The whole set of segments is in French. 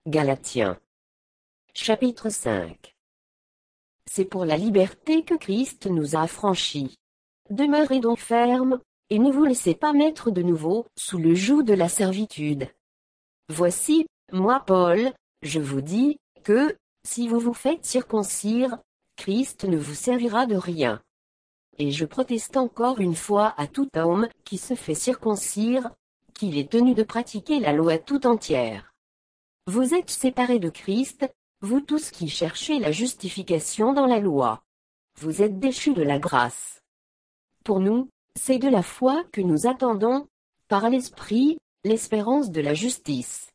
Galatiens. Chapitre 5. C'est pour la liberté que Christ nous a affranchis. Demeurez donc fermes, et ne vous laissez pas mettre de nouveau sous le joug de la servitude. Voici, moi Paul, je vous dis, que, si vous vous faites circoncire, Christ ne vous servira de rien. Et je proteste encore une fois à tout homme qui se fait circoncire, qu'il est tenu de pratiquer la loi tout entière. Vous êtes séparés de Christ, vous tous qui cherchez la justification dans la loi. Vous êtes déchus de la grâce. Pour nous, c'est de la foi que nous attendons, par l'Esprit, l'espérance de la justice.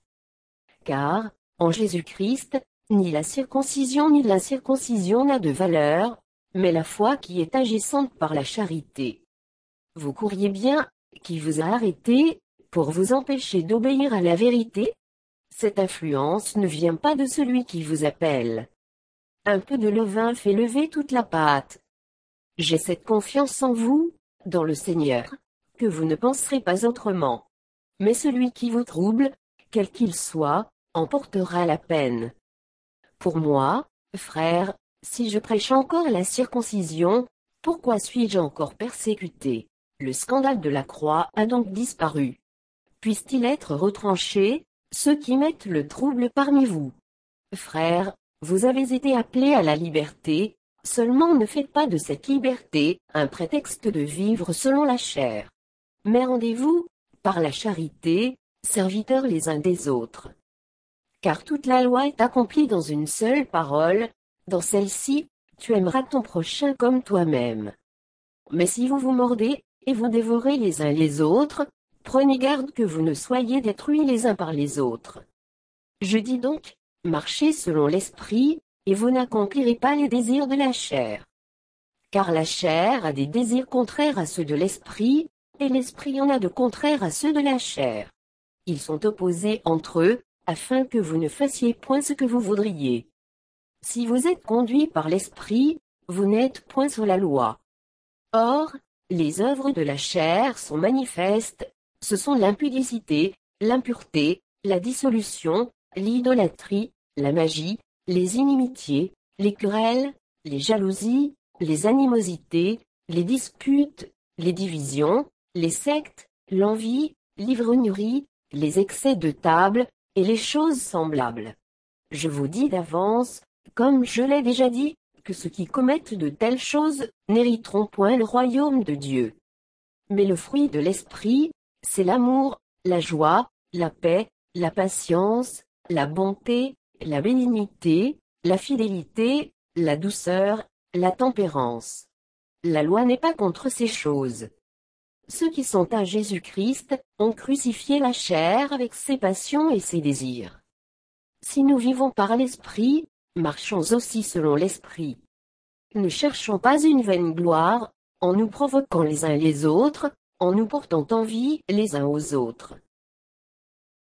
Car, en Jésus-Christ, ni la circoncision ni l'incirconcision n'a de valeur, mais la foi qui est agissante par la charité. Vous courriez bien, qui vous a arrêté, pour vous empêcher d'obéir à la vérité? Cette influence ne vient pas de celui qui vous appelle. Un peu de levain fait lever toute la pâte. J'ai cette confiance en vous, dans le Seigneur, que vous ne penserez pas autrement. Mais celui qui vous trouble, quel qu'il soit, en portera la peine. Pour moi, frères, si je prêche encore la circoncision, pourquoi suis-je encore persécuté? Le scandale de la croix a donc disparu. Puisse-t-il être retranché, ceux qui mettent le trouble parmi vous? Frères, vous avez été appelés à la liberté, seulement ne faites pas de cette liberté un prétexte de vivre selon la chair. Mais rendez-vous, par la charité, serviteurs les uns des autres. Car toute la loi est accomplie dans une seule parole, dans celle-ci, tu aimeras ton prochain comme toi-même. Mais si vous vous mordez, et vous dévorez les uns les autres, prenez garde que vous ne soyez détruits les uns par les autres. Je dis donc, marchez selon l'esprit, et vous n'accomplirez pas les désirs de la chair. Car la chair a des désirs contraires à ceux de l'esprit, et l'esprit en a de contraires à ceux de la chair. Ils sont opposés entre eux, afin que vous ne fassiez point ce que vous voudriez. Si vous êtes conduits par l'esprit, vous n'êtes point sous la loi. Or, les œuvres de la chair sont manifestes, ce sont l'impudicité, l'impureté, la dissolution, l'idolâtrie, la magie, les inimitiés, les querelles, les jalousies, les animosités, les disputes, les divisions, les sectes, l'envie, l'ivrognerie, les excès de table, et les choses semblables. Je vous dis d'avance, comme je l'ai déjà dit, que ceux qui commettent de telles choses n'hériteront point le royaume de Dieu. Mais le fruit de l'esprit, c'est l'amour, la joie, la paix, la patience, la bonté, la bénignité, la fidélité, la douceur, la tempérance. La loi n'est pas contre ces choses. Ceux qui sont à Jésus-Christ ont crucifié la chair avec ses passions et ses désirs. Si nous vivons par l'esprit, marchons aussi selon l'esprit. Ne cherchons pas une vaine gloire, en nous provoquant les uns les autres, en nous portant envie les uns aux autres.